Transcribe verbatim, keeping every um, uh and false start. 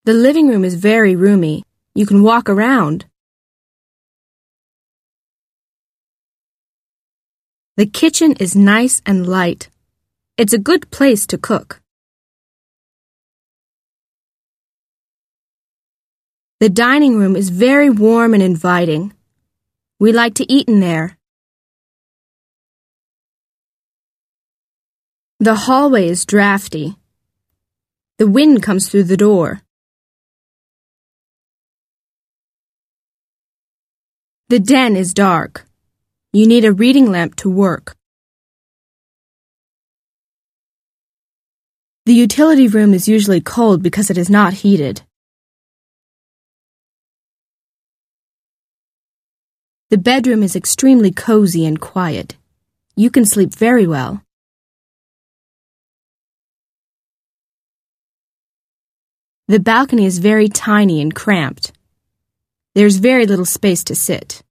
The living room is very roomy. You can walk around. The kitchen is nice and light. It's a good place to cook. The dining room is very warm and inviting. We like to eat in there. The hallway is drafty. The wind comes through the door. The den is dark. You need a reading lamp to work. The utility room is usually cold because it is not heated. The bedroom is extremely cozy and quiet. You can sleep very well. The balcony is very tiny and cramped. There's very little space to sit.